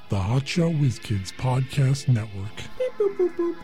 the Hotshot Whiz Kids Podcast Network. Beep, boop, boop, boop.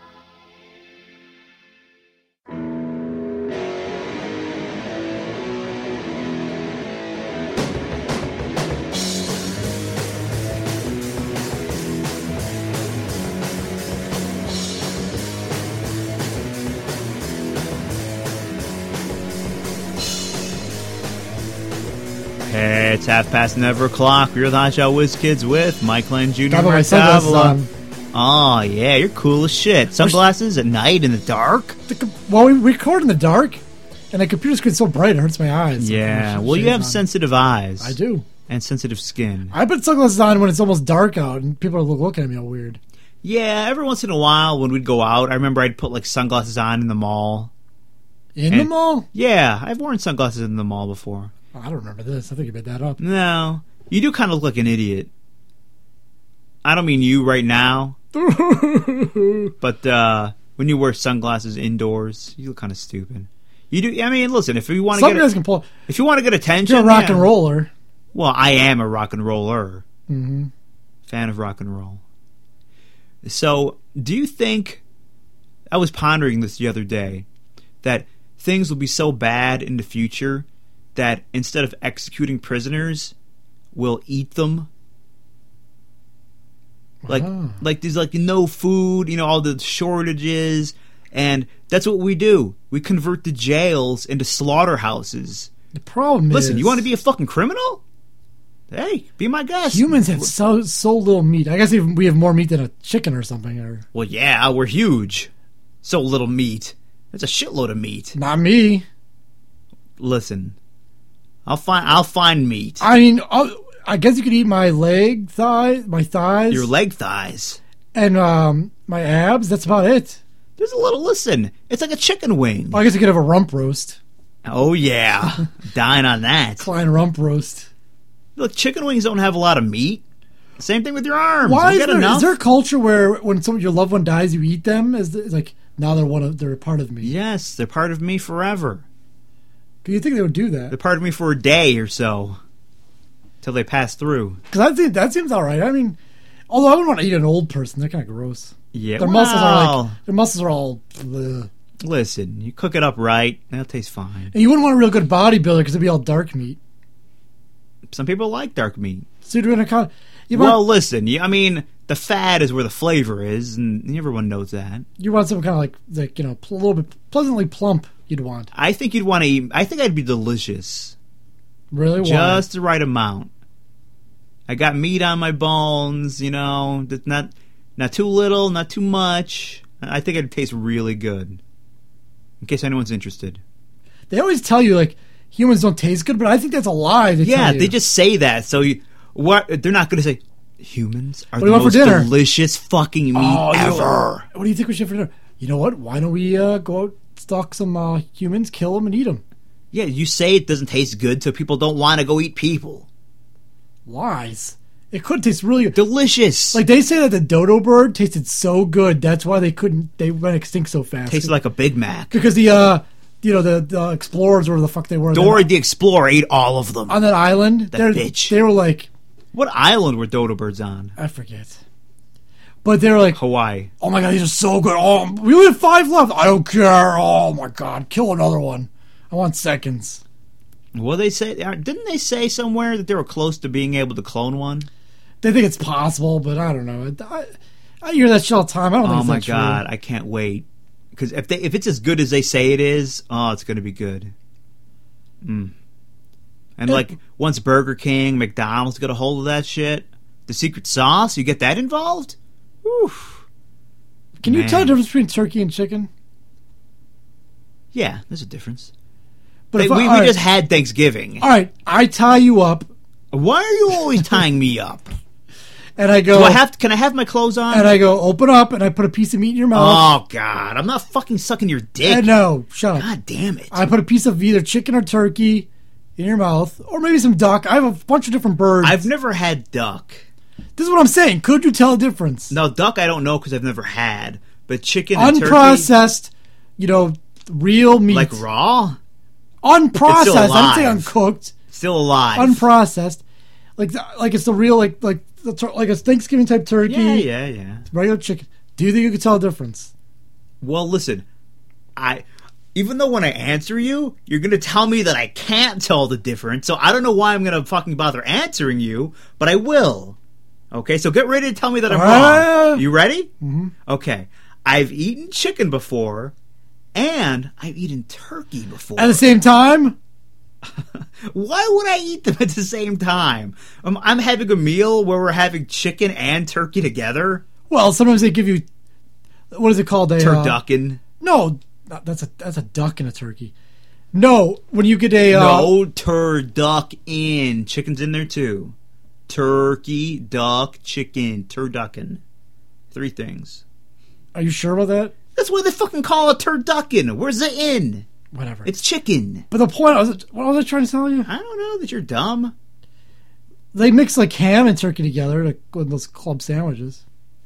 Hey, it's o'clock. We're the Hotshot Whiz Kids with Mike Lane Jr. Got my sunglasses on. Oh, yeah, you're cool as shit. Sunglasses at night in the dark? Well, we record in the dark, and the computer screen's so bright it hurts my eyes. Yeah, well, you have sensitive eyes. I do. And sensitive skin. I put sunglasses on when it's almost dark out, and people are looking at me all weird. Yeah, every once in a while when we'd go out, I remember I'd put, like, sunglasses on in the mall. In the mall? Yeah, I've worn sunglasses in the mall before. Oh, I don't remember this. I think you made that up. No. You do kind of look like an idiot. I don't mean you right now. But when you wear sunglasses indoors, you look kind of stupid. You do. I mean, listen, if you want to Some guys can pull. If you want to get attention, You're a rock and roller. Well, I am a rock and roller. Mm-hmm. Fan of rock and roll. So, do you think, I was pondering this the other day, that things will be so bad in the future that instead of executing prisoners, we'll eat them? Like there's like no food, you know, all the shortages, and that's what we do. We convert the jails into slaughterhouses. The problem is... Listen, you want to be a fucking criminal? Hey, be my guest. Humans have so little meat. I guess even we have more meat than a chicken or something. Or well, yeah, we're huge. So little meat. That's a shitload of meat. Not me. Listen, I'll find meat. I mean, I guess you could eat my my thighs. Your leg thighs. And my abs. That's about it. There's a little. Listen, it's like a chicken wing. Well, I guess you could have a rump roast. Oh yeah, dine on that. Klein rump roast. Look, chicken wings don't have a lot of meat. Same thing with your arms. Why is there a culture where when your loved one dies, you eat them? It's like now they're a part of me. Yes, they're part of me forever. Do you think they would do that? They're part of me for a day or so, till they pass through. Because that seems all right. I mean, although I wouldn't want to eat an old person. They're kind of gross. Yeah, their muscles are all. Bleh. Listen, you cook it up right, that'll taste fine. And you wouldn't want a real good bodybuilder because it'd be all dark meat. Some people like dark meat. So you're doing listen, I mean, the fat is where the flavor is, and everyone knows that. You want some kind of like a little bit pleasantly plump. You'd want. I think you'd want to eat. I think I'd be delicious. Really, just the right amount. I got meat on my bones, you know, not too little, not too much. I think it'd taste really good. In case anyone's interested. They always tell you like humans don't taste good, but I think that's a lie. They just say that. So they're not going to say humans are the most delicious fucking meat ever. What do you think we should have for dinner? You know what? Why don't we go out, stalk some humans, kill them, and eat them? Yeah, you say it doesn't taste good, so people don't want to go eat people. Lies. It could taste really good. Delicious. Like they say that the dodo bird tasted so good, that's why they went extinct so fast. Tasted like a Big Mac. Because the explorers, whatever the fuck they were. Dora the Explorer ate all of them. On that island. That bitch. They were like... What island were dodo birds on? I forget. But they were like... Hawaii. Oh my god, these are so good. Oh, we only have 5 left. I don't care. Oh my god, kill another one. I want seconds. Well, didn't they say somewhere that they were close to being able to clone one? They think it's possible, but I don't know. I hear that shit all the time. I don't think it's true. Oh my god, I can't wait. Because if it's as good as they say it is, it's going to be good. And once Burger King, McDonald's get a hold of that shit, the secret sauce, you get that involved? Oof. Can you tell the difference between turkey and chicken? Yeah, there's a difference. But we just had Thanksgiving. All right, I tie you up. Why are you always tying me up? And I go... Can I have my clothes on? And I go, open up, and I put a piece of meat in your mouth. Oh, God. I'm not fucking sucking your dick. No, shut up. God damn it. I put a piece of either chicken or turkey in your mouth, or maybe some duck. I have a bunch of different birds. I've never had duck. This is what I'm saying. Could you tell a difference? No, duck I don't know because I've never had. But chicken and turkey... Unprocessed, real meat. Like raw? Unprocessed. I didn't say uncooked. Still alive. Unprocessed. Like it's the real, like like a Thanksgiving type turkey. Yeah. Regular chicken. Do you think you could tell the difference? Well, listen, even though when I answer you, you're going to tell me that I can't tell the difference, so I don't know why I'm going to fucking bother answering you, but I will. Okay, so get ready to tell me that I'm wrong. You ready? Mm-hmm. Okay. I've eaten chicken before, and I've eaten turkey before. At the same time? Why would I eat them at the same time? I'm having a meal where we're having chicken and turkey together. Well, sometimes they give you, what is it called? Turducken. No, that's a duck and a turkey. No, when you get a... no, turducken. Chicken's in there too. Turkey, duck, chicken, turducken. 3 things. Are you sure about that? That's why they fucking call it turducken. Where's the in? Whatever. It's chicken. But the point, what was I trying to tell you? I don't know that you're dumb. They mix like ham and turkey together with those club sandwiches.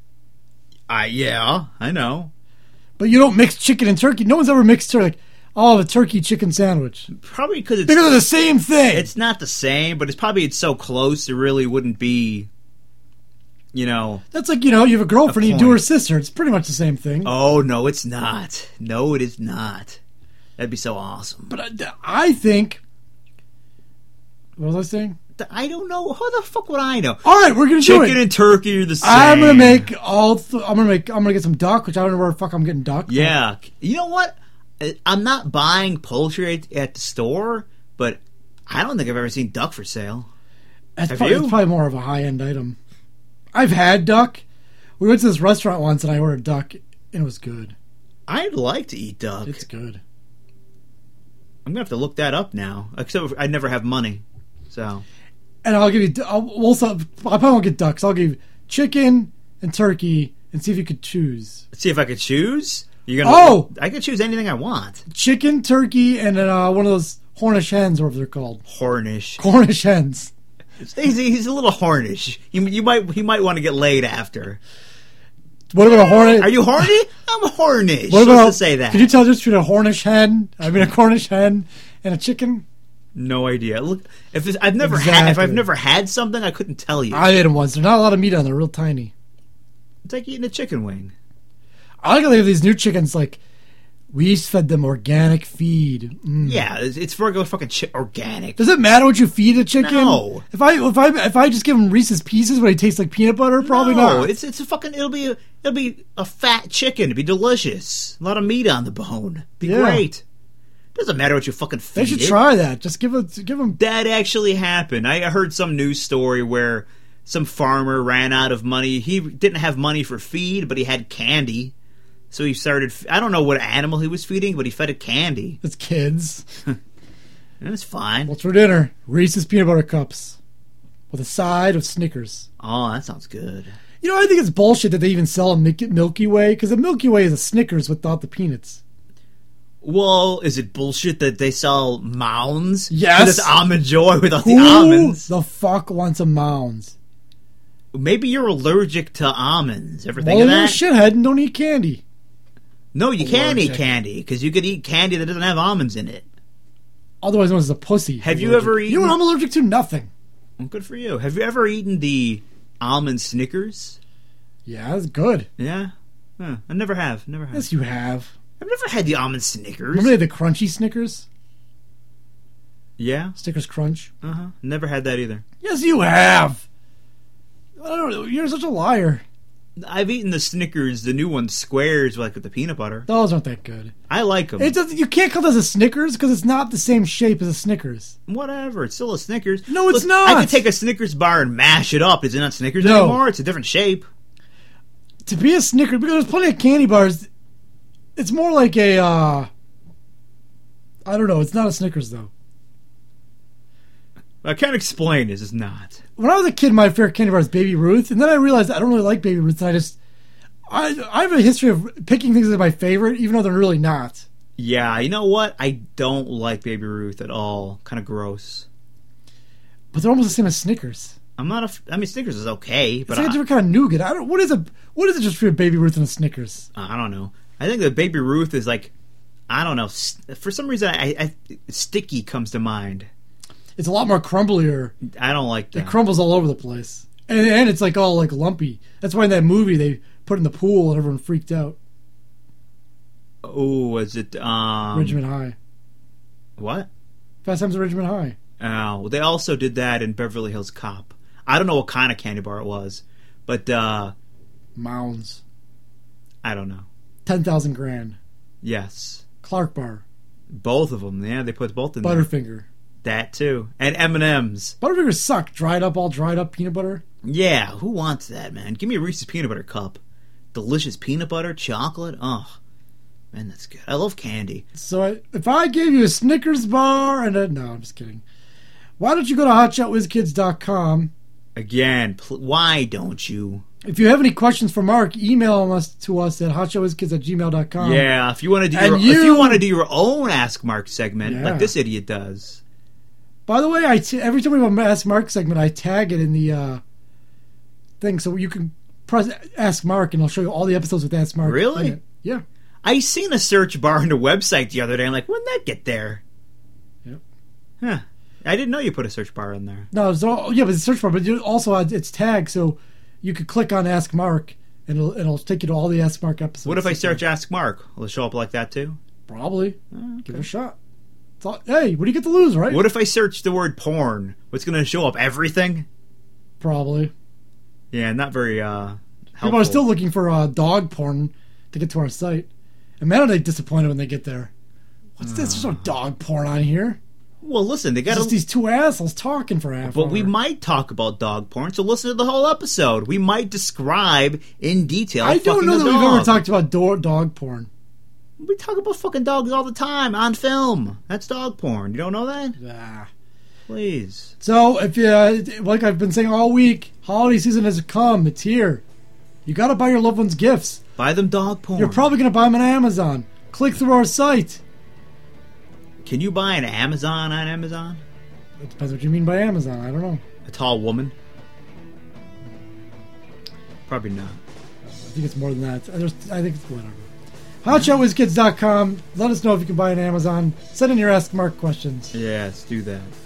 Yeah, I know. But you don't mix chicken and turkey. No one's ever mixed a turkey chicken sandwich. Probably because they're the same thing. It's not the same, but it's so close it really wouldn't be, That's like, you have a girlfriend and you do her sister. It's pretty much the same thing. Oh, no, it's not. No, it is not. That'd be so awesome. But I think... What was I saying? I don't know. How the fuck would I know? All right, we're gonna do it. Chicken and turkey are the same. I'm gonna make I'm gonna get some duck, which I don't know where the fuck I'm getting duck. Yeah, you know what? I'm not buying poultry at the store, but I don't think I've ever seen duck for sale. It's probably more of a high end item. I've had duck. We went to this restaurant once and I ordered duck, and it was good. I'd like to eat duck. It's good. I'm gonna have to look that up now. Except I never have money, so. And I'll give you. I probably won't get ducks. I'll give you chicken and turkey, and see if you could choose. See if I could choose. You're gonna. Oh, I can choose anything I want. Chicken, turkey, and then one of those Hornish hens, or whatever they're called. Cornish hens. He's a little hornish. He might want to get laid after. What about a hornet? Are you horny? I'm hornish. What about to say that? Could you tell just between a Hornish hen? I mean, a Cornish hen and a chicken. No idea. Look, if I've never had something, I couldn't tell you. I ate them once. There's not a lot of meat on them. They're real tiny. It's like eating a chicken wing. I like how they have these new chickens. Like, we fed them organic feed. Yeah, it's regular fucking organic. Does it matter what you feed a chicken? No. If I just give him Reese's Pieces, would it taste like peanut butter? Probably not. No, it's a fucking. It'll be a fat chicken. It'd be delicious. A lot of meat on the bone. Be great. Doesn't matter what you fucking feed. They should try that. Just give them. That actually happened. I heard some news story where some farmer ran out of money. He didn't have money for feed, but he had candy. So he started. I don't know what animal he was feeding, but he fed it candy. It's kids. That's fine. What's for dinner? Reese's peanut butter cups with a side of Snickers. Oh, that sounds good. I think it's bullshit that they even sell a Milky Way, because the Milky Way is a Snickers without the peanuts. Well, is it bullshit that they sell Mounds? Yes. It's Almond Joy without the almonds. Who the fuck wants a Mounds? Maybe you're allergic to almonds. Ever think of that? You're a shithead and don't eat candy. No, you can't eat candy, because you could eat candy that doesn't have almonds in it. Otherwise known as a pussy. Have you ever eaten... You know what I'm allergic to? Nothing. Well, good for you. Have you ever eaten the almond Snickers? Yeah, that's good. Yeah? Huh. I never have. Yes, you have. I've never had the almond Snickers. Remember they had the crunchy Snickers? Yeah. Snickers Crunch? Uh-huh. Never had that either. Yes, you have. I don't know. You're such a liar. I've eaten the Snickers, the new ones, squares, like with the peanut butter. Those aren't that good. I like them. You can't call those a Snickers because it's not the same shape as a Snickers. Whatever. It's still a Snickers. No, it's not. I could take a Snickers bar and mash it up. Is it not Snickers anymore? It's a different shape. To be a Snickers, because there's plenty of candy bars, it's more like a, I don't know. It's not a Snickers, though. I can't explain this. It's not. When I was a kid, my favorite candy bar was Baby Ruth, and then I realized I don't really like Baby Ruth, and I have a history of picking things as my favorite, even though they're really not. Yeah, you know what? I don't like Baby Ruth at all. Kind of gross. But they're almost the same as Snickers. I mean, Snickers is okay, but it's like a different kind of nougat. What is it just for a Baby Ruth and a Snickers? I don't know. I think that Baby Ruth is like, I don't know. For some reason, I Sticky comes to mind. It's a lot more crumblier. I don't like that. It crumbles all over the place. And it's like all like lumpy. That's why in that movie they put it in the pool and everyone freaked out. Oh, was it Ridgemont High. What? Fast Times at Ridgemont High. Oh, they also did that in Beverly Hills Cop. I don't know what kind of candy bar it was, but Mounds. I don't know. 10,000 grand. Yes, Clark Bar. both of them. Yeah, they put both in there. Butterfinger. That too, and M&Ms. Butterfingers suck. All dried up peanut butter. Yeah, who wants that, man? Give me a Reese's peanut butter cup. Delicious peanut butter, chocolate. Oh, man, that's good. I love candy. So if I gave you a Snickers bar and a... No, I'm just kidding. Why don't you go to hotshotwizkids.com? Again, why don't you? If you have any questions for Mark, email us to us at hotshotwizkids@gmail.com. Yeah, if you want to do And if you want to do your own Ask Mark segment, Yeah. like this idiot does. By the way, every time we have an Ask Mark segment, I tag it in the thing so you can press Ask Mark and I'll show you all the episodes with Ask Mark. Really? in it. Yeah. I seen a search bar on the website the other day. I'm like, when did that get there? Yep. Huh. I didn't know you put a search bar in there. No, so yeah, but it's a search bar, but you also it's tagged so you could click on Ask Mark and it'll take you to all the Ask Mark episodes. What if I search Ask Mark? Will it show up like that too? Probably. Oh, Give it a shot. Hey, what do you get to lose, right? What if I search the word porn? What's going to show up? Everything? Probably. Yeah, not very helpful. People are still looking for dog porn to get to our site. And man, are they disappointed when they get there. What's this? There's no dog porn on here. Well, listen, they got It's just these two assholes talking for half But hour. we might talk about dog porn, so listen to the whole episode. We might describe in detail. I don't fucking know a that we've dog. ever talked about dog porn. We talk about fucking dogs all the time on film. That's dog porn. You don't know that? Ah. Please. So, if you, like I've been saying all week, holiday season has come. It's here. You got to buy your loved ones gifts. Buy them dog porn. You're probably going to buy them on Amazon. Click through our site. Can you buy an Amazon on Amazon? It depends what you mean by Amazon. I don't know. A tall woman? Probably not. I think it's more than that. I think it's whatever. HotshotWizKids.com. Let us know if you can buy an Amazon. Send in your Ask Mark questions. Yes, do that.